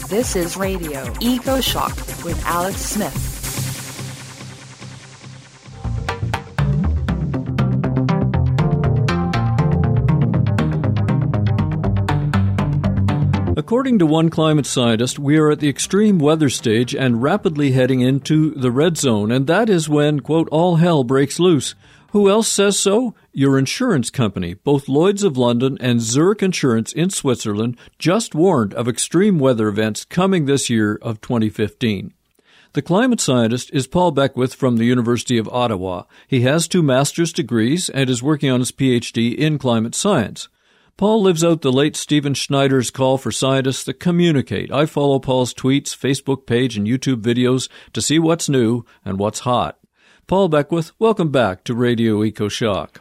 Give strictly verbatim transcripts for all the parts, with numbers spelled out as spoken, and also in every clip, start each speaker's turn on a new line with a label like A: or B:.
A: This is Radio Eco Shock with Alex Smith.
B: According to one climate scientist, we are at the extreme weather stage and rapidly heading into the red zone, and that is when, quote, all hell breaks loose. Who else says so? Your insurance company. Both Lloyd's of London and Zurich Insurance in Switzerland just warned of extreme weather events coming this year of twenty fifteen. The climate scientist is Paul Beckwith from the University of Ottawa. He has two master's degrees and is working on his P H D in climate science. Paul lives out the late Stephen Schneider's call for scientists to communicate. I follow Paul's tweets, Facebook page, and YouTube videos to see what's new and what's hot. Paul Beckwith, welcome back to Radio Eco Shock.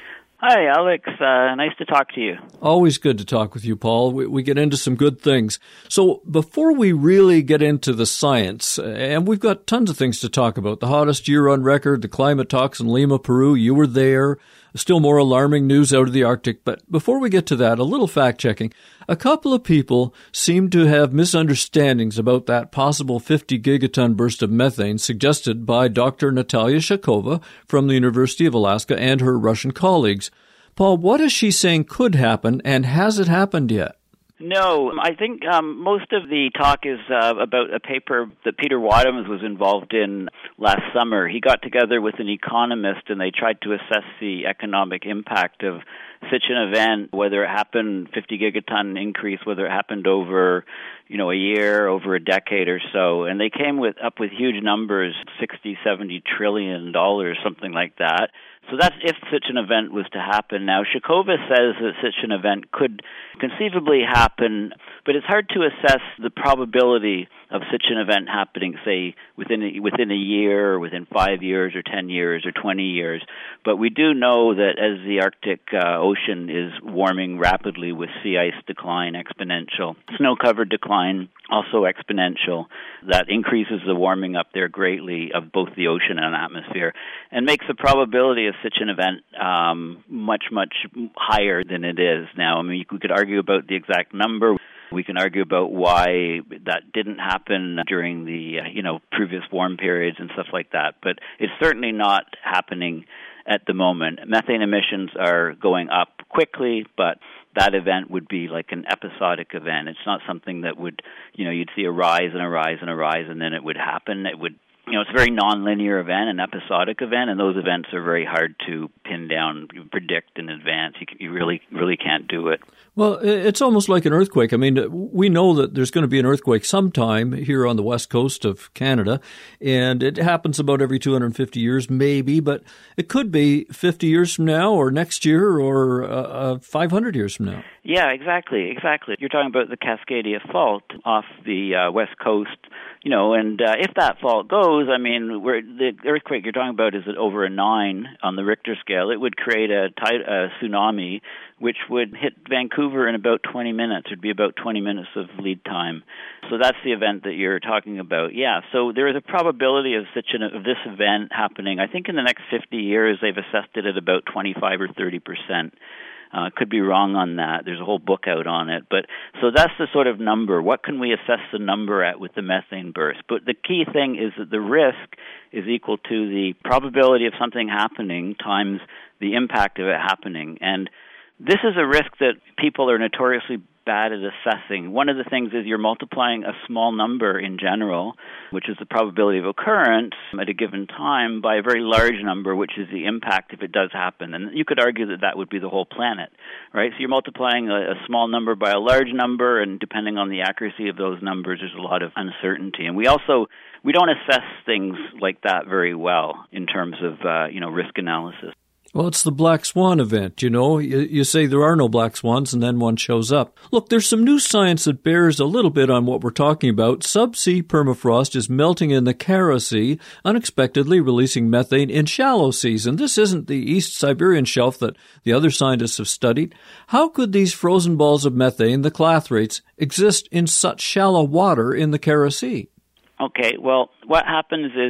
C: Hi, Alex. Uh, nice to talk to you.
B: Always good to talk with you, Paul. We, we get into some good things. So before we really get into the science, and we've got tons of things to talk about, the hottest year on record, the climate talks in Lima, Peru, you were there, still more alarming news out of the Arctic. But before we get to that, a little fact-checking. A couple of people seem to have misunderstandings about that possible fifty gigaton burst of methane suggested by Doctor Natalia Shakova from the University of Alaska and her Russian colleagues. Paul, what is she saying could happen, and has it happened yet?
C: No, I think um, most of the talk is uh, about a paper that Peter Wadhams was involved in last summer. He got together with an economist and they tried to assess the economic impact of such an event, whether it happened fifty gigaton increase, whether it happened over, you know, a year, over a decade or so. And they came with up with huge numbers, sixty, seventy trillion dollars, something like that. So that's if such an event was to happen. Now, Shakova says that such an event could conceivably happen, but it's hard to assess the probability of such an event happening, say, within a, within a year or within five years or ten years or twenty years. But we do know that as the Arctic uh, Ocean is warming rapidly with sea ice decline, exponential, snow-covered decline, also exponential, that increases the warming up there greatly of both the ocean and atmosphere and makes the probability of such an event um, much, much higher than it is now. I mean, we could argue about the exact number. We can argue about why that didn't happen during the, uh, you know, previous warm periods and stuff like that. But it's certainly not happening at the moment. Methane emissions are going up quickly, but that event would be like an episodic event. It's not something that would, you know, you'd see a rise and a rise and a rise and then it would happen. It would, you know, it's a very non-linear event, an episodic event, and those events are very hard to pin down, predict in advance. You, can, you really, really can't do it.
B: Well, it's almost like an earthquake. I mean, we know that there's going to be an earthquake sometime here on the west coast of Canada, and it happens about every two hundred fifty years, maybe, but it could be fifty years from now or next year or uh, five hundred years from now.
C: Yeah, exactly, exactly. You're talking about the Cascadia Fault off the uh, west coast. You know, and uh, if that fault goes, I mean, where the earthquake you're talking about is over a nine on the Richter scale. It would create a, tide, a tsunami, which would hit Vancouver in about twenty minutes. It'd be about twenty minutes of lead time. So that's the event that you're talking about. Yeah. So there is a probability of such an of this event happening. I think in the next fifty years, they've assessed it at about twenty-five or thirty percent. Uh, could be wrong on that. There's a whole book out on it. But so that's the sort of number. What can we assess the number at with the methane burst? But the key thing is that the risk is equal to the probability of something happening times the impact of it happening. And this is a risk that people are notoriously bad at assessing. One of the things is you're multiplying a small number in general, which is the probability of occurrence at a given time, by a very large number, which is the impact if it does happen. And you could argue that that would be the whole planet, right? So you're multiplying a, a small number by a large number, and depending on the accuracy of those numbers, there's a lot of uncertainty. And we also, we don't assess things like that very well in terms of, uh, you know, risk analysis.
B: Well, it's the black swan event, you know. You, you say there are no black swans, and then one shows up. Look, there's some new science that bears a little bit on what we're talking about. Subsea permafrost is melting in the Kara Sea, unexpectedly releasing methane in shallow seas. And this isn't the East Siberian shelf that the other scientists have studied. How could these frozen balls of methane, the clathrates, exist in such shallow water in the Kara Sea?
C: Okay, well, what happens is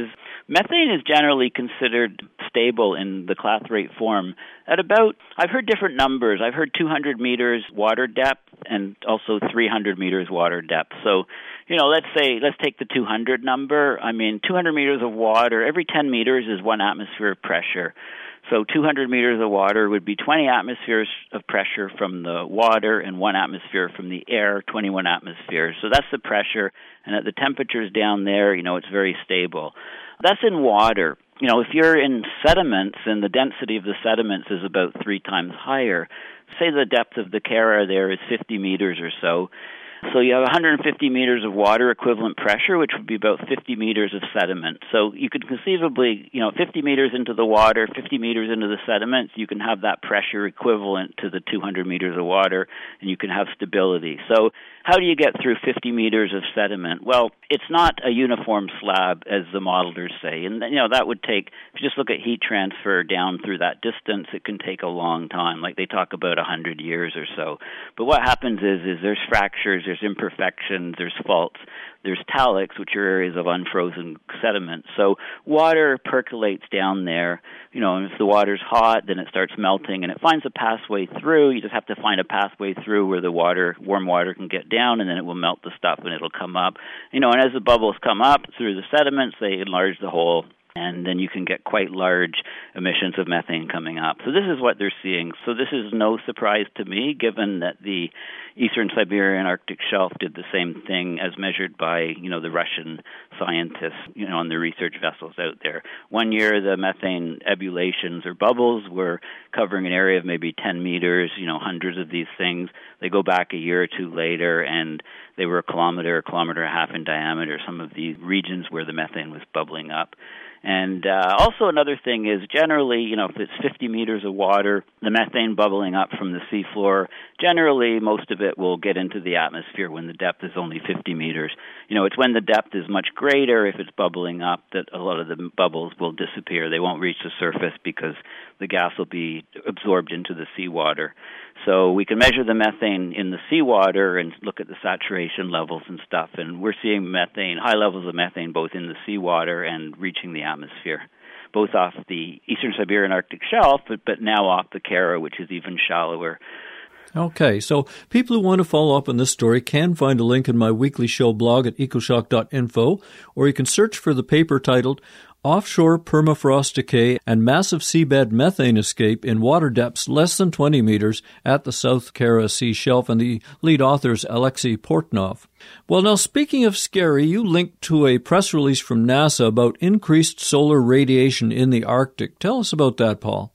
C: Methane is generally considered stable in the clathrate form at about, I've heard different numbers. I've heard two hundred meters water depth and also three hundred meters water depth. So, you know, let's say, let's take the two hundred number. I mean, two hundred meters of water, every ten meters is one atmosphere of pressure. So two hundred meters of water would be twenty atmospheres of pressure from the water and one atmosphere from the air, twenty-one atmospheres. So that's the pressure, and at the temperatures down there, you know, it's very stable. That's in water. You know, if you're in sediments and the density of the sediments is about three times higher, say the depth of the Kara there is fifty meters or so, so you have one hundred fifty meters of water equivalent pressure, which would be about fifty meters of sediment. So you could conceivably, you know, fifty meters into the water, fifty meters into the sediments, you can have that pressure equivalent to the two hundred meters of water, and you can have stability. So how do you get through fifty meters of sediment? Well, it's not a uniform slab, as the modelers say. And, you know, that would take, if you just look at heat transfer down through that distance, it can take a long time. Like they talk about one hundred years or so. But what happens is, is there's fractures, there's imperfections, there's faults, there's talics, which are areas of unfrozen sediment. So water percolates down there, you know, and if the water's hot, then it starts melting, and it finds a pathway through. You just have to find a pathway through where the water, warm water, can get down, and then it will melt the stuff, and it'll come up. You know, and as the bubbles come up through the sediments, they enlarge the hole, and then you can get quite large emissions of methane coming up. So this is what they're seeing. So this is no surprise to me, given that the Eastern Siberian Arctic Shelf did the same thing as measured by, you know, the Russian scientists, you know, on the research vessels out there. One year, the methane ebullitions or bubbles were covering an area of maybe ten meters, you know, hundreds of these things. They go back a year or two later, and they were a kilometer, a kilometer and a half in diameter, some of the regions where the methane was bubbling up. And uh, also another thing is generally, you know, if it's fifty meters of water, the methane bubbling up from the seafloor, generally most of it will get into the atmosphere when the depth is only fifty meters. You know, it's when the depth is much greater, if it's bubbling up, that a lot of the bubbles will disappear. They won't reach the surface because the gas will be absorbed into the seawater. So we can measure the methane in the seawater and look at the saturation levels and stuff, and we're seeing methane, high levels of methane both in the seawater and reaching the atmosphere, both off the Eastern Siberian Arctic Shelf, but, but now off the Kara, which is even shallower.
B: Okay, so people who want to follow up on this story can find a link in my weekly show blog at ecoshock dot info, or you can search for the paper titled Offshore Permafrost Decay and Massive Seabed Methane Escape in Water Depths Less Than twenty Meters at the South Kara Sea Shelf, and the lead author is Alexei Portnov. Well, now, speaking of scary, you linked to a press release from NASA about increased solar radiation in the Arctic. Tell us about that, Paul.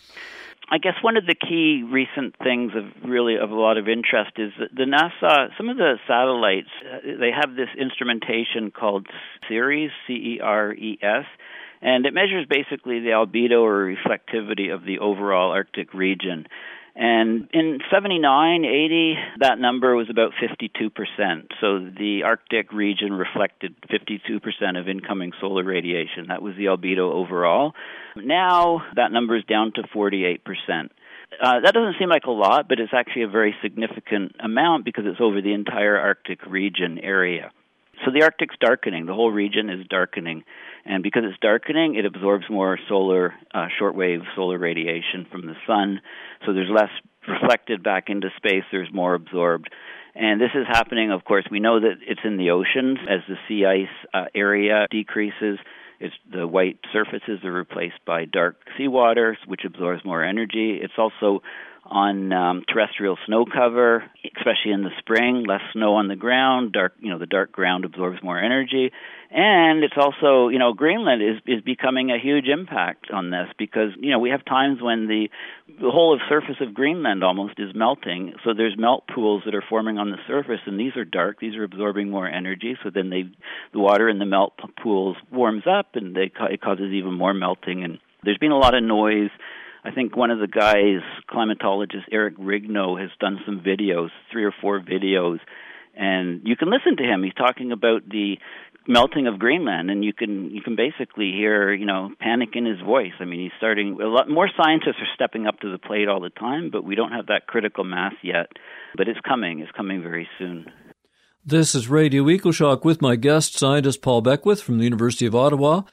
C: I guess one of the key recent things of really of a lot of interest is that the NASA, some of the satellites, they have this instrumentation called CERES, C E R E S, and it measures basically the albedo or reflectivity of the overall Arctic region. And in seventy-nine, eighty, that number was about fifty-two percent. So the Arctic region reflected fifty-two percent of incoming solar radiation. That was the albedo overall. Now that number is down to forty-eight percent. Uh, that doesn't seem like a lot, but it's actually a very significant amount because it's over the entire Arctic region area. So the Arctic's darkening. The whole region is darkening. And because it's darkening, it absorbs more solar, uh, shortwave solar radiation from the sun. So there's less reflected back into space. There's more absorbed. And this is happening, of course, we know that it's in the oceans. As the sea ice uh, area decreases, it's, the white surfaces are replaced by dark seawater, which absorbs more energy. It's also on um, terrestrial snow cover, especially in the spring, less snow on the ground, dark, you know, the dark ground absorbs more energy. And it's also, you know, Greenland is, is becoming a huge impact on this because, you know, we have times when the, the whole of surface of Greenland almost is melting. So there's melt pools that are forming on the surface, and these are dark. These are absorbing more energy. So then they, the water in the melt pools warms up, and they, it causes even more melting. And there's been a lot of noise. I think one of the guys, climatologist Eric Rigno, has done some videos, three or four videos, and you can listen to him. He's talking about the melting of Greenland, and you can you can basically hear, you know, panic in his voice. I mean, he's starting, a lot more scientists are stepping up to the plate all the time, but we don't have that critical mass yet. But it's coming. It's coming very soon.
B: This is Radio EcoShock with my guest, scientist Paul Beckwith from the University of Ottawa.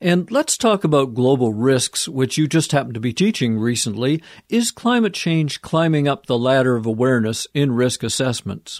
B: And let's talk about global risks, which you just happened to be teaching recently. Is climate change climbing up the ladder of awareness in risk assessments?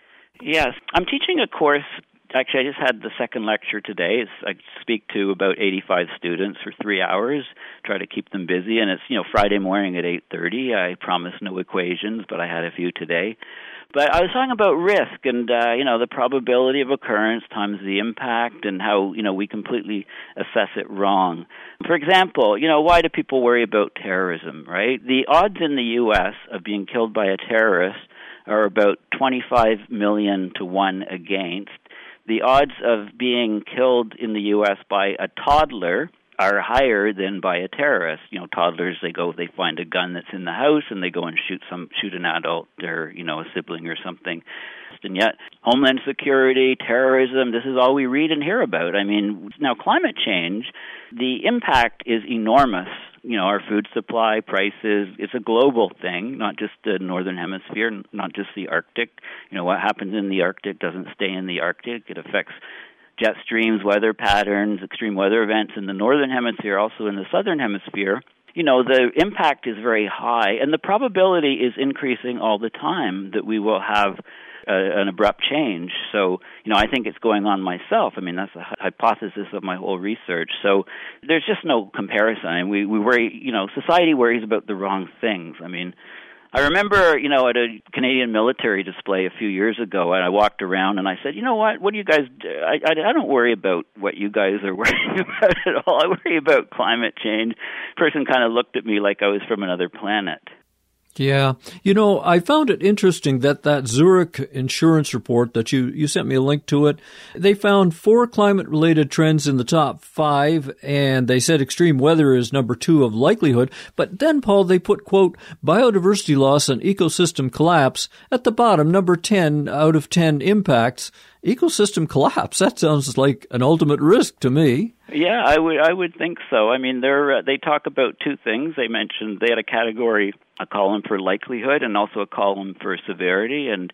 C: Yes. I'm teaching a course. Actually, I just had the second lecture today. It's, I speak to about eighty-five students for three hours, try to keep them busy. And it's, you know, Friday morning at eight thirty. I promise no equations, but I had a few today. But I was talking about risk and, uh, you know, the probability of occurrence times the impact and how, you know, we completely assess it wrong. For example, you know, why do people worry about terrorism, right? The odds in the U S of being killed by a terrorist are about twenty-five million to one against. The odds of being killed in the U S by a toddler are higher than by a terrorist. You know, toddlers, they go, they find a gun that's in the house and they go and shoot some, shoot an adult or, you know, a sibling or something. And yet, homeland security, terrorism, this is all we read and hear about. I mean, now climate change, the impact is enormous. You know, our food supply, prices, it's a global thing, not just the Northern Hemisphere, not just the Arctic. You know, what happens in the Arctic doesn't stay in the Arctic. It affects jet streams, weather patterns, extreme weather events in the Northern Hemisphere, also in the Southern Hemisphere. You know, the impact is very high, and the probability is increasing all the time that we will have Uh, an abrupt change. So, you know, I think it's going on myself. I mean, that's the hypothesis of my whole research. So there's just no comparison. I mean, we, we worry, you know, society worries about the wrong things. I mean, I remember, you know, at a Canadian military display a few years ago, and I walked around and I said, you know what, what do you guys do? I, I, I don't worry about what you guys are worrying about at all. I worry about climate change. The person kind of looked at me like I was from another planet.
B: Yeah. You know, I found it interesting that that Zurich insurance report that you, you sent me a link to it, they found four climate-related trends in the top five, and they said extreme weather is number two of likelihood. But then, Paul, they put, quote, biodiversity loss and ecosystem collapse at the bottom, number ten out of ten impacts. Ecosystem collapse, that sounds like an ultimate risk to me.
C: Yeah, I would I would think so. I mean, they're uh, they talk about two things. They mentioned they had a category, a column for likelihood, and also a column for severity. And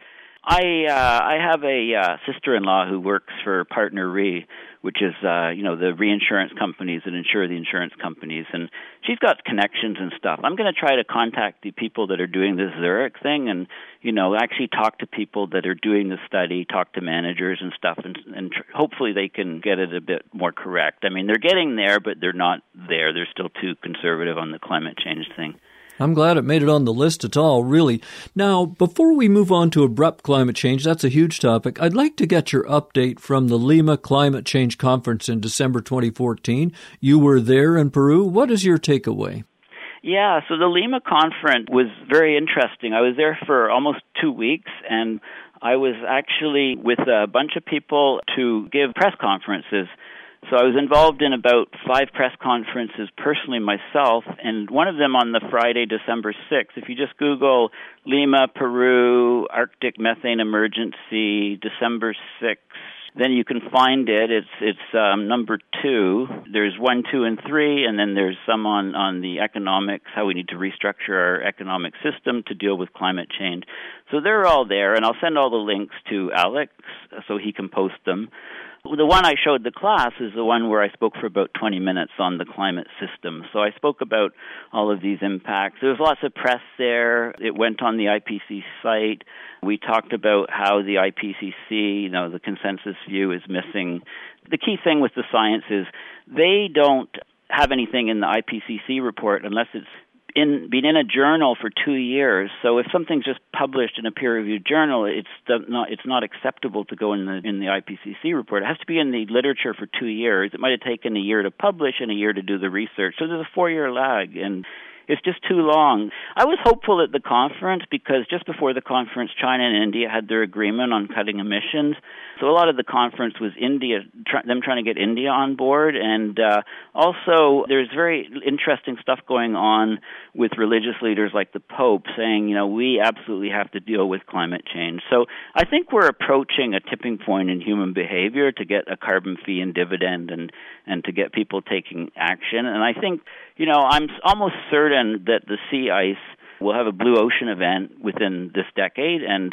C: I uh, I have a uh, sister-in-law who works for Partner Re, which is uh, you know the reinsurance companies that insure the insurance companies, and she's got connections and stuff. I'm going to try to contact the people that are doing this Zurich thing, and you know actually talk to people that are doing the study, talk to managers and stuff, and, and tr- hopefully they can get it a bit more correct. I mean, they're getting there, but they're not there. They're still too conservative on the climate change thing.
B: I'm glad it made it on the list at all, really. Now, before we move on to abrupt climate change, that's a huge topic, I'd like to get your update from the Lima Climate Change Conference in December twenty fourteen. You were there in Peru. What is your takeaway?
C: Yeah, so the Lima conference was very interesting. I was there for almost two weeks, and I was actually with a bunch of people to give press conferences. So I was involved in about five press conferences personally myself, and one of them on the Friday, December sixth. If you just Google Lima, Peru, Arctic methane emergency, December sixth, then you can find it. It's it's um, number two. There's one, two, and three, and then there's some on, on the economics, how we need to restructure our economic system to deal with climate change. So they're all there, and I'll send all the links to Alex so he can post them. The one I showed the class is the one where I spoke for about twenty minutes on the climate system. So I spoke about all of these impacts. There was lots of press there. It went on the I P C C site. We talked about how the I P C C, you know, the consensus view is missing. The key thing with the science is they don't have anything in the I P C C report unless it's in been in a journal for two years. So if something's just published in a peer-reviewed journal, it's not it's not acceptable to go in the in the I P C C report. It has to be in the literature for two years. It might have taken a year to publish and a year to do the research. So there's a four-year lag, and it's just too long. I was hopeful at the conference because just before the conference, China and India had their agreement on cutting emissions. So a lot of the conference was India, try, them trying to get India on board. And uh, also there's very interesting stuff going on with religious leaders like the Pope saying, you know, we absolutely have to deal with climate change. So I think we're approaching a tipping point in human behavior to get a carbon fee and dividend and, and to get people taking action. And I think, you know, I'm almost certain that the sea ice will have a blue ocean event within this decade, and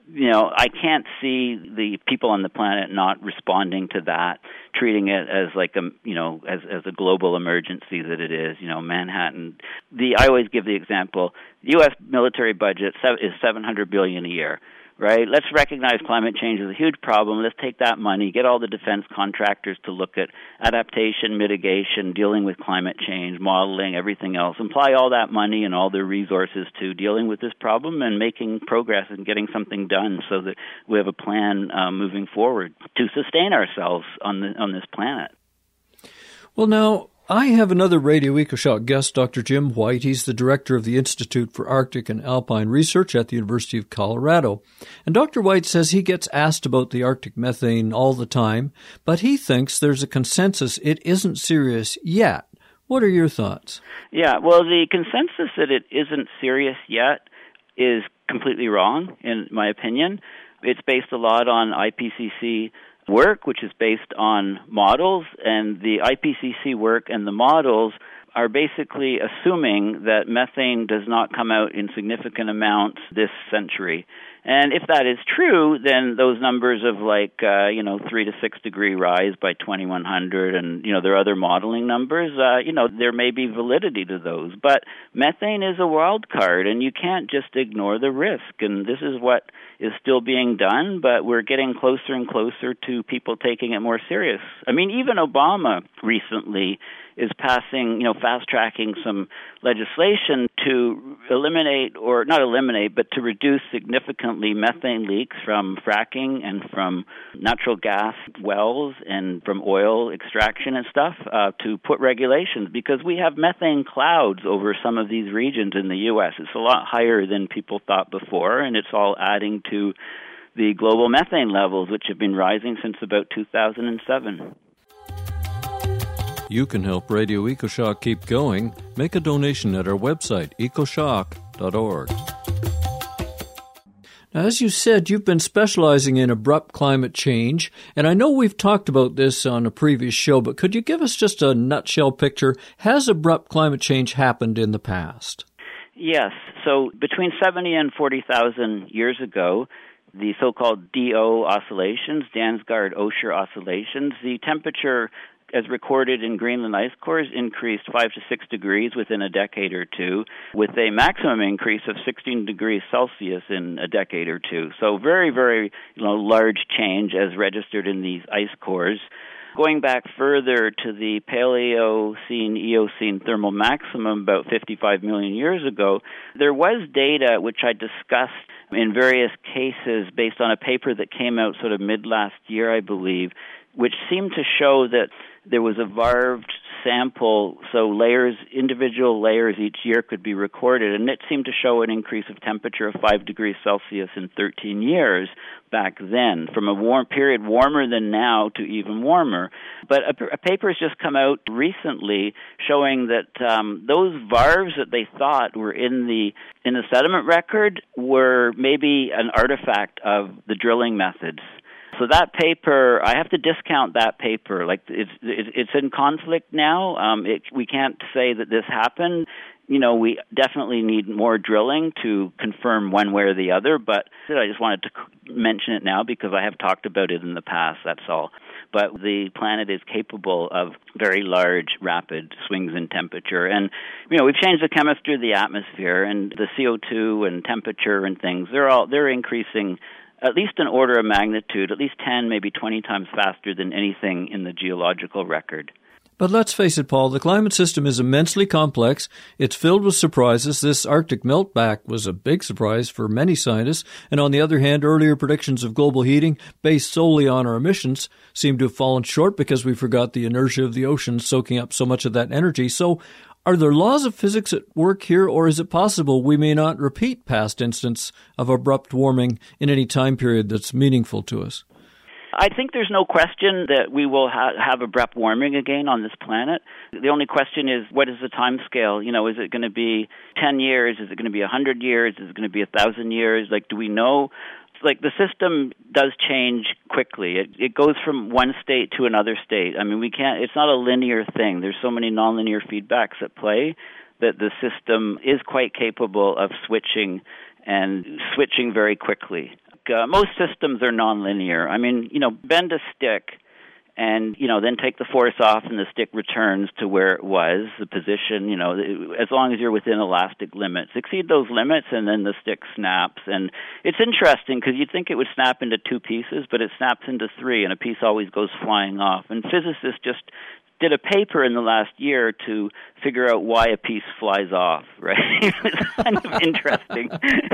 C: you know, I can't see the people on the planet not responding to that, treating it as like a, you know, as as a global emergency that it is. You know, Manhattan. The I always give the example: the U S military budget is seven hundred billion dollars a year. Right? Let's recognize climate change is a huge problem. Let's take that money, get all the defense contractors to look at adaptation, mitigation, dealing with climate change, modeling, everything else. Apply all that money and all their resources to dealing with this problem and making progress and getting something done so that we have a plan uh, moving forward to sustain ourselves on the, on this planet.
B: Well, now, I have another Radio EcoShock guest, Doctor Jim White. He's the director of the Institute for Arctic and Alpine Research at the University of Colorado. And Doctor White says he gets asked about the Arctic methane all the time, but he thinks there's a consensus it isn't serious yet. What are your thoughts? Yeah, well, the consensus that it isn't serious yet is completely wrong, in my opinion. It's based a lot on I P C C work, which is based on models, and the I P C C work and the models are basically assuming that methane does not come out in significant amounts this century. And if that is true, then those numbers of like, uh, you know, three to six degree rise by twenty-one hundred and, you know, there are other modeling numbers, uh, you know, there may be validity to those. But methane is a wild card, and you can't just ignore the risk. And this is what is still being done, but we're getting closer and closer to people taking it more serious. I mean, even Obama recently is passing, you know, fast-tracking some legislation to eliminate, or not eliminate, but to reduce significantly methane leaks from fracking and from natural gas wells and from oil extraction and stuff, uh, to put regulations, because we have methane clouds over some of these regions in the U S. It's a lot higher than people thought before, and it's all adding to the global methane levels, which have been rising since about two thousand seven. You can help Radio EcoShock keep going. Make a donation at our website, ecoshock dot org. Now, as you said, you've been specializing in abrupt climate change, and I know we've talked about this on a previous show, but could you give us just a nutshell picture? Has abrupt climate change happened in the past? Yes. So between seventy and forty thousand years ago, the so-called D O oscillations, Dansgaard-Oshur oscillations, the temperature as recorded in Greenland ice cores, increased five to six degrees within a decade or two, with a maximum increase of sixteen degrees Celsius in a decade or two. So very, very you know, large change as registered in these ice cores. Going back further to the Paleocene-Eocene thermal maximum about fifty-five million years ago, there was data which I discussed in various cases based on a paper that came out sort of mid-last year, I believe, which seemed to show that there was a varved sample, so layers, individual layers each year could be recorded, and it seemed to show an increase of temperature of five degrees Celsius in thirteen years back then, from a warm period warmer than now to even warmer. But a, a paper has just come out recently showing that um, those varves that they thought were in the in the sediment record were maybe an artifact of the drilling methods. So that paper, I have to discount that paper. Like it's it's in conflict now. Um, it, we can't say that this happened. You know, we definitely need more drilling to confirm one way or the other. But I just wanted to mention it now because I have talked about it in the past. That's all. But the planet is capable of very large, rapid swings in temperature. And, you know, we've changed the chemistry of the atmosphere, and the C O two and temperature and things, they're all they're increasing at least an order of magnitude, at least ten, maybe twenty times faster than anything in the geological record. But let's face it, Paul, the climate system is immensely complex. It's filled with surprises. This Arctic meltback was a big surprise for many scientists. And on the other hand, earlier predictions of global heating based solely on our emissions seem to have fallen short because we forgot the inertia of the ocean soaking up so much of that energy. So are there laws of physics at work here, or is it possible we may not repeat past instances of abrupt warming in any time period that's meaningful to us? I think there's no question that we will ha- have abrupt warming again on this planet. The only question is, what is the time scale? You know, is it going to be ten years? Is it going to be one hundred years? Is it going to be one thousand years? Like, do we know? Like, the system does change quickly. It, it goes from one state to another state. I mean, we can't, it's not a linear thing. There's so many nonlinear feedbacks at play that the system is quite capable of switching and switching very quickly.
C: uh, most systems are nonlinear. I mean, you know, bend a stick and, you know, then take the force off and the stick returns to where it was, the position, you know, as long as you're within elastic limits. Exceed those limits and then the stick snaps. And it's interesting because you'd think it would snap into two pieces, but it snaps into three and a piece always goes flying off. And physicists just did a paper in the last year to figure out why a piece flies off, right? It's kind of interesting.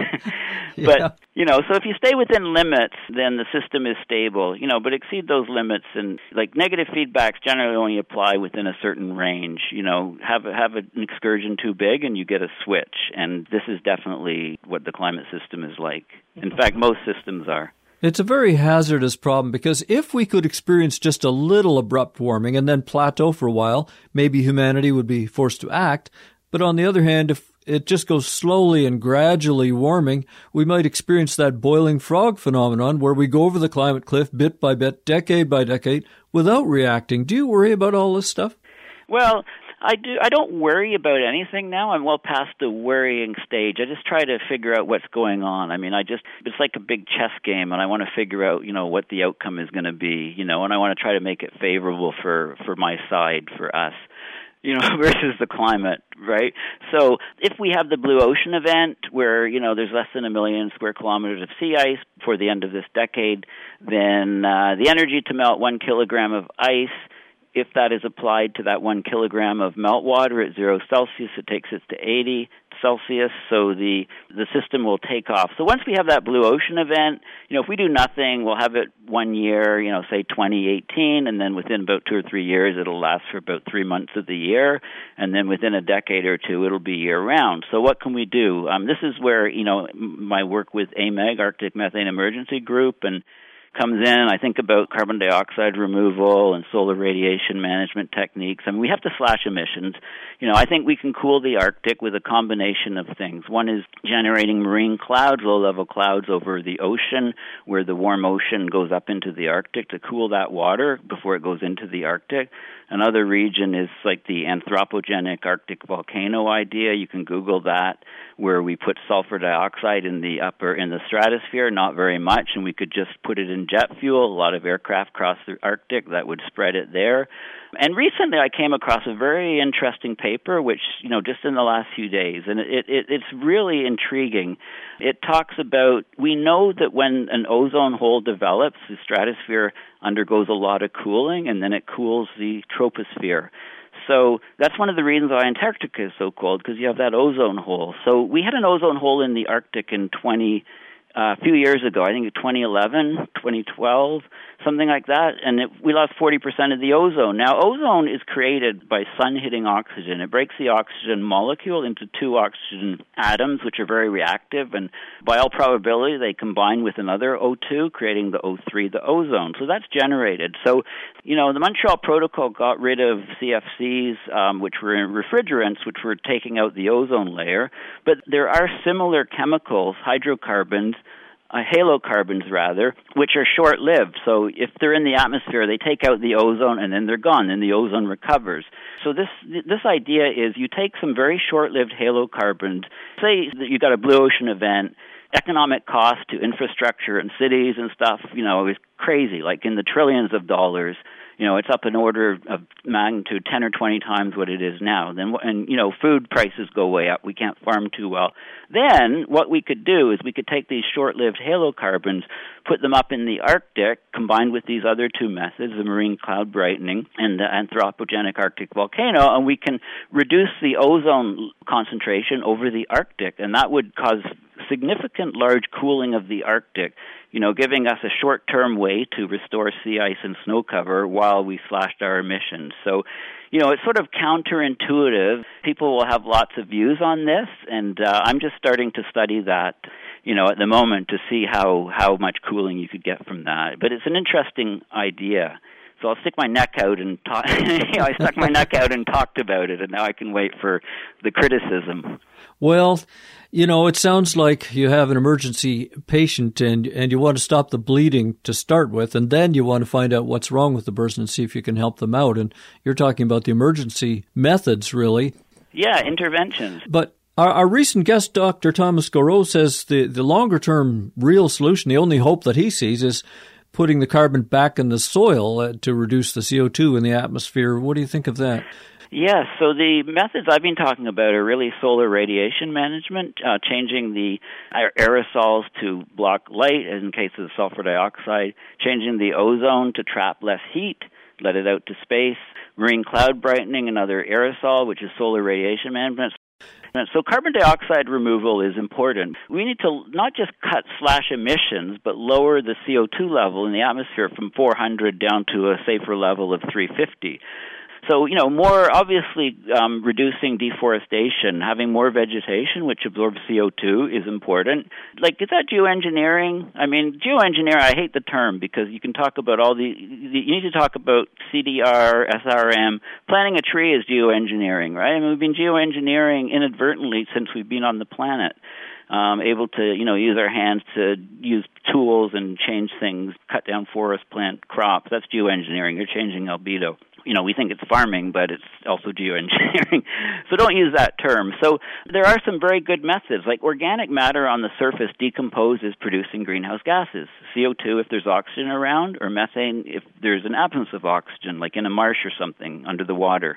B: Yeah.
C: But, you know, so if you stay within limits, then the system is stable, you know, but exceed those limits and, like, negative feedbacks generally only apply within a certain range. You know, have, have an excursion too big and you get a switch. And this is definitely what the climate system is like. In fact, most systems are.
B: It's a very hazardous problem because if we could experience just a little abrupt warming and then plateau for a while, maybe humanity would be forced to act. But on the other hand, if it just goes slowly and gradually warming, we might experience that boiling frog phenomenon where we go over the climate cliff bit by bit, decade by decade, without reacting. Do you worry about all this stuff?
C: Well, I do. I don't worry about anything now. I'm well past the worrying stage. I just try to figure out what's going on. I mean, I just, it's like a big chess game, and I want to figure out, you know, what the outcome is going to be, you know, and I want to try to make it favorable for, for my side, for us, you know, versus the climate, right? So if we have the blue ocean event where, you know, there's less than a million square kilometers of sea ice before the end of this decade, then uh, the energy to melt one kilogram of ice, if that is applied to that one kilogram of meltwater at zero Celsius, it takes it to eighty Celsius, so the the system will take off. So once we have that blue ocean event, you know, if we do nothing, we'll have it one year, you know, say twenty eighteen, and then within about two or three years, it'll last for about three months of the year, and then within a decade or two, it'll be year-round. So what can we do? Um, this is where, you know, my work with A M E G, Arctic Methane Emergency Group, and comes in. I think about carbon dioxide removal and solar radiation management techniques. I mean, we have to slash emissions. You know, I think we can cool the Arctic with a combination of things. One is generating marine clouds, low-level clouds over the ocean, where the warm ocean goes up into the Arctic to cool that water before it goes into the Arctic. Another region is like the anthropogenic Arctic volcano idea. You can Google that, where we put sulfur dioxide in the upper, in the stratosphere, not very much, and we could just put it in jet fuel. A lot of aircraft cross the Arctic, that would spread it there. And recently I came across a very interesting paper, which, you know, just in the last few days, and it, it it's really intriguing. It talks about, we know that when an ozone hole develops, the stratosphere undergoes a lot of cooling, and then it cools the troposphere. So that's one of the reasons why Antarctica is so cold, because you have that ozone hole. So we had an ozone hole in the Arctic in twenty Uh, a few years ago, I think twenty eleven, twenty twelve, something like that, and it, we lost forty percent of the ozone. Now, ozone is created by sun hitting oxygen. It breaks the oxygen molecule into two oxygen atoms, which are very reactive, and by all probability, they combine with another O two, creating the O three, the ozone. So that's generated. So, you know, the Montreal Protocol got rid of C F Cs, um, which were refrigerants, which were taking out the ozone layer, but there are similar chemicals, hydrocarbons, Uh, halocarbons rather, which are short-lived. So if they're in the atmosphere, they take out the ozone and then they're gone, and the ozone recovers. So this this idea is you take some very short-lived halocarbons, say that you got a blue ocean event, economic cost to infrastructure and cities and stuff, you know, is crazy, like in the trillions of dollars. You know, it's up an order of magnitude ten or twenty times what it is now. Then, and you know, food prices go way up. We can't farm too well. Then, what we could do is we could take these short-lived halocarbons, put them up in the Arctic, combined with these other two methods, the marine cloud brightening and the anthropogenic Arctic volcano, and we can reduce the ozone concentration over the Arctic, and that would cause significant large cooling of the Arctic, you know, giving us a short-term way to restore sea ice and snow cover while we slashed our emissions. So, you know, it's sort of counterintuitive. People will have lots of views on this, and uh, I'm just starting to study that, you know, at the moment to see how, how much cooling you could get from that. But it's an interesting idea. So I'll stick my neck out and talk. you know, I stuck my neck out and talked about it, and now I can wait for the criticism.
B: Well, you know, it sounds like you have an emergency patient and and you want to stop the bleeding to start with, and then you want to find out what's wrong with the person and see if you can help them out. And you're talking about the emergency methods, really.
C: Yeah, interventions.
B: But Our, our recent guest, Doctor Thomas Goreau, says the, the longer-term real solution, the only hope that he sees, is putting the carbon back in the soil uh, to reduce the C O two in the atmosphere. What do you think of that?
C: Yes, so the methods I've been talking about are really solar radiation management, uh, changing the aerosols to block light in case of sulfur dioxide, changing the ozone to trap less heat, let it out to space, marine cloud brightening, another aerosol, which is solar radiation management. So carbon dioxide removal is important. We need to not just cut slash emissions, but lower the C O two level in the atmosphere from four hundred down to a safer level of three fifty. So, you know, more obviously um, reducing deforestation, having more vegetation, which absorbs C O two, is important. Like, is that geoengineering? I mean, geoengineering, I hate the term because you can talk about all the, you need to talk about C D R, S R M. Planting a tree is geoengineering, right? I mean, we've been geoengineering inadvertently since we've been on the planet. Um, able to, you know, use our hands to use tools and change things, cut down forests, plant crops. That's geoengineering. You're changing albedo. You know, we think it's farming, but it's also geoengineering. So don't use that term. So there are some very good methods, like organic matter on the surface decomposes producing greenhouse gases. C O two if there's oxygen around, or methane if there's an absence of oxygen, like in a marsh or something under the water.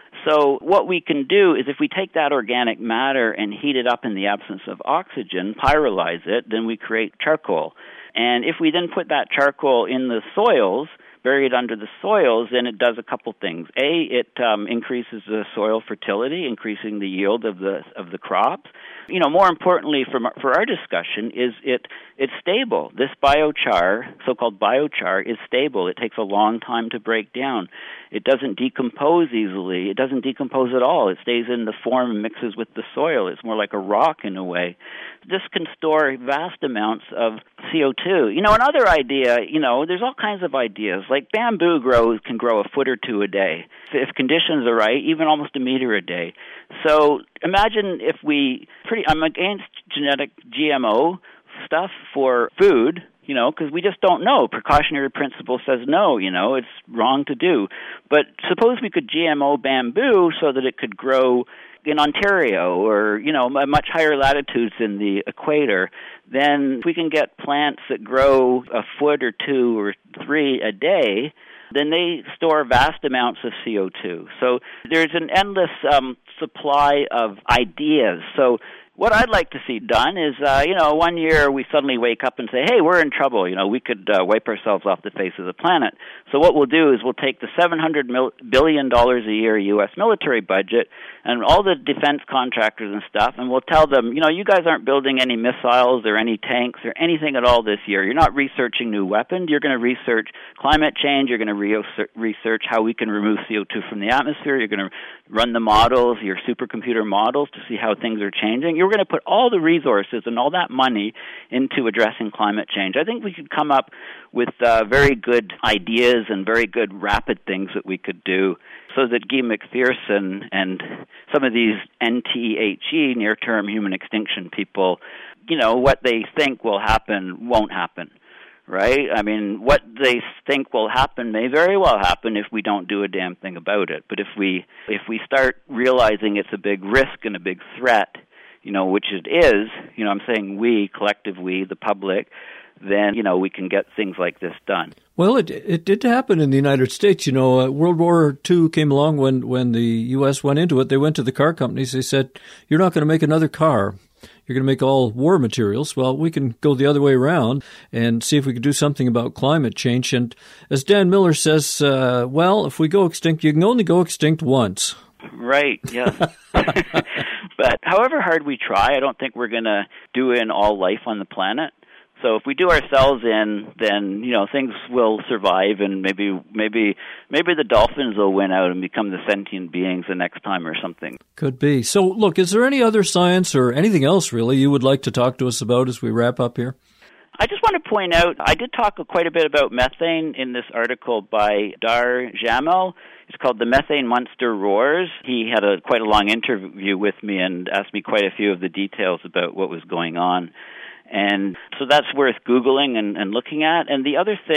C: So what we can do is if we take that organic matter and heat it up in the absence of oxygen, pyrolyze it, then we create charcoal. And if we then put that charcoal in the soils, buried under the soils, then it does a couple things. A, it um, increases the soil fertility, increasing the yield of the of the crops. You know, more importantly for for our discussion is it it's stable. This biochar, so-called biochar, is stable. It takes a long time to break down. It doesn't decompose easily. It doesn't decompose at all. It stays in the form and mixes with the soil. It's more like a rock in a way. This can store vast amounts of C O two. You know, another idea, you know, there's all kinds of ideas. Like bamboo grows can grow a foot or two a day. If conditions are right, even almost a meter a day. So imagine if we, pretty, I'm against genetic G M O stuff for food, you know, because we just don't know. Precautionary principle says no, you know, it's wrong to do. But suppose we could G M O bamboo so that it could grow in Ontario or, you know, much higher latitudes in the equator. Then if we can get plants that grow a foot or two or three a day, then they store vast amounts of C O two. So there's an endless um, supply of ideas. So what I'd like to see done is, uh, you know, one year we suddenly wake up and say, hey, we're in trouble. You know, we could uh, wipe ourselves off the face of the planet. So what we'll do is we'll take the seven hundred billion dollars a year U S military budget and all the defense contractors and stuff, and we'll tell them, you know, you guys aren't building any missiles or any tanks or anything at all this year. You're not researching new weapons. You're going to research climate change. You're going to re- research how we can remove C O two from the atmosphere. You're going to run the models, your supercomputer models, to see how things are changing. You're going to put all the resources and all that money into addressing climate change. I think we could come up with uh, very good ideas and very good rapid things that we could do so that Guy McPherson and some of these N T H E, near-term human extinction people, you know, what they think will happen won't happen. Right? I mean, what they think will happen may very well happen if we don't do a damn thing about it. But if we if we start realizing it's a big risk and a big threat, you know, which it is, you know, I'm saying we, collective we, the public, then, you know, we can get things like this done.
B: Well, it it did happen in the United States. You know, uh, World War Two came along when, when the U S went into it. They went to the car companies. They said, you're not going to make another car. You're going to make all war materials. Well, we can go the other way around and see if we can do something about climate change. And as Dan Miller says, uh, well, if we go extinct, you can only go extinct once.
C: Right, yeah. But however hard we try, I don't think we're going to do in all life on the planet. So if we do ourselves in, then, you know, things will survive, and maybe maybe maybe the dolphins will win out and become the sentient beings the next time or something.
B: Could be. So, look, is there any other science or anything else, really, you would like to talk to us about as we wrap up here?
C: I just want to point out, I did talk quite a bit about methane in this article by Dar Jamel. It's called The Methane Monster Roars. He had a quite a long interview with me and asked me quite a few of the details about what was going on. And so that's worth Googling and, and looking at. And the other thing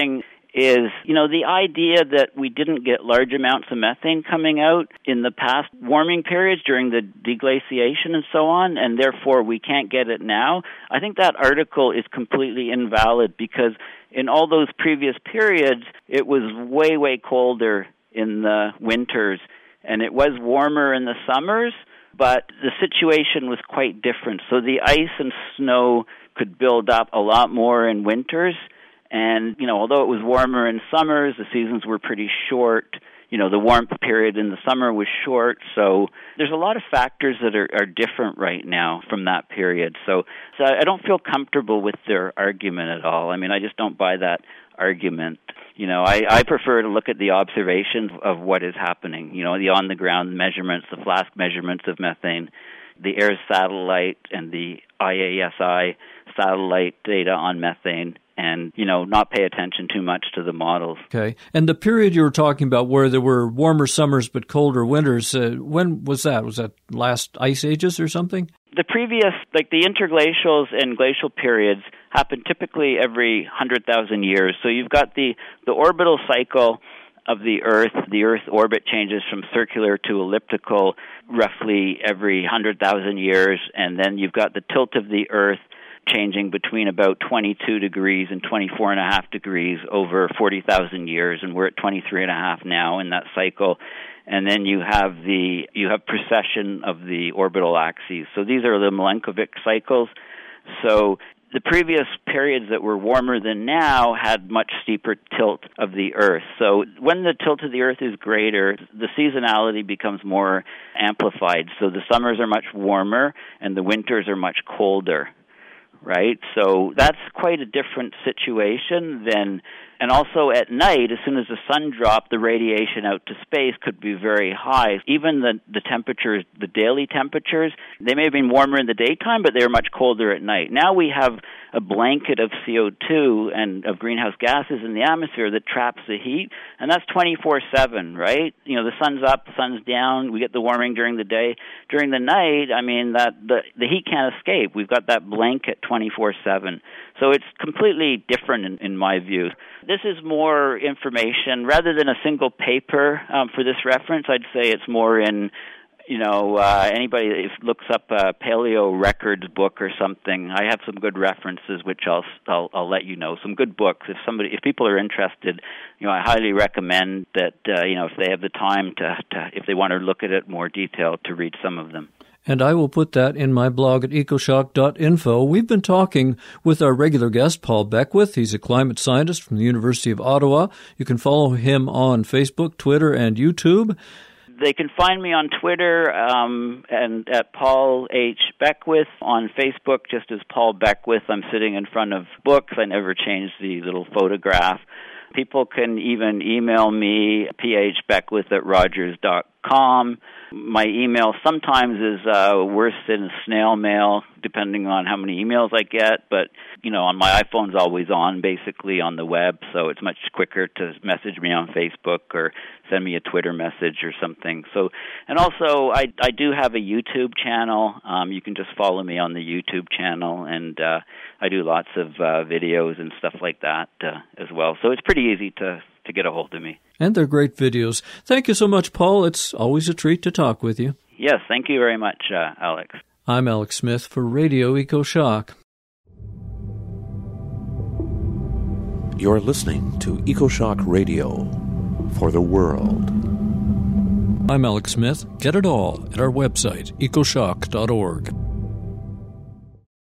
C: is, you know, the idea that we didn't get large amounts of methane coming out in the past warming periods during the deglaciation and so on, and therefore we can't get it now. I think that article is completely invalid because in all those previous periods, it was way, way colder in the winters, and it was warmer in the summers, but the situation was quite different. So the ice and snow could build up a lot more in winters. And, you know, although it was warmer in summers, the seasons were pretty short. You know, the warmth period in the summer was short. So there's a lot of factors that are, are different right now from that period. So, so I don't feel comfortable with their argument at all. I mean, I just don't buy that argument. You know, I, I prefer to look at the observations of what is happening, you know, the on-the-ground measurements, the flask measurements of methane, the AIRS satellite and the I A S I satellite data on methane, and, you know, not pay attention too much to the models.
B: Okay. And the period you were talking about where there were warmer summers but colder winters, uh, when was that? Was that last ice ages or something?
C: The previous, like the interglacials and glacial periods happen typically every one hundred thousand years. So you've got the, the orbital cycle of the Earth. The Earth orbit changes from circular to elliptical roughly every one hundred thousand years, and then you've got the tilt of the Earth changing between about twenty-two degrees and twenty-four and a half degrees over forty thousand years, and we're at twenty-three and a half now in that cycle. And then you have the you have precession of the orbital axes. So these are the Milankovitch cycles. So the previous periods that were warmer than now had much steeper tilt of the Earth. So when the tilt of the Earth is greater, the seasonality becomes more amplified. So the summers are much warmer and the winters are much colder. Right? So that's quite a different situation than, and also at night, as soon as the sun dropped, the radiation out to space could be very high. Even the, the temperatures, the daily temperatures, they may have been warmer in the daytime, but they were much colder at night. Now we have a blanket of C O two and of greenhouse gases in the atmosphere that traps the heat, and that's twenty-four seven, right? You know, the sun's up, the sun's down, we get the warming during the day. During the night, I mean, that the, the heat can't escape. We've got that blanket twenty-four seven. So it's completely different in, in my view. This is more information. Rather than a single paper um, for this reference, I'd say it's more in, you know, uh, anybody that looks up a paleo records book or something. I have some good references, which I'll, I'll I'll let you know. Some good books. If somebody, if people are interested, you know, I highly recommend that, uh, you know, if they have the time to, to, if they want to look at it more detailed, to read some of them.
B: And I will put that in my blog at ecoshock dot info. We've been talking with our regular guest, Paul Beckwith. He's a climate scientist from the University of Ottawa. You can follow him on Facebook, Twitter, and YouTube.
C: They can find me on Twitter um, and at Paul H. Beckwith. On Facebook, just as Paul Beckwith. I'm sitting in front of books. I never changed the little photograph. People can even email me, p h beckwith at rogers dot com. My email sometimes is uh, worse than snail mail, depending on how many emails I get. But, you know, on my iPhone's always on, basically, on the web, so it's much quicker to message me on Facebook or send me a Twitter message or something. So, and also, I, I do have a YouTube channel. Um, you can just follow me on the YouTube channel, and uh, I do lots of uh, videos and stuff like that uh, as well. So it's pretty easy to, to get a hold of me.
B: And they're great videos. Thank you so much, Paul. It's always a treat to talk with you.
C: Yes, thank you very much, uh, Alex.
B: I'm Alex Smith for Radio EcoShock.
D: You're listening to EcoShock Radio for the world.
B: I'm Alex Smith. Get it all at our website, ecoshock dot org.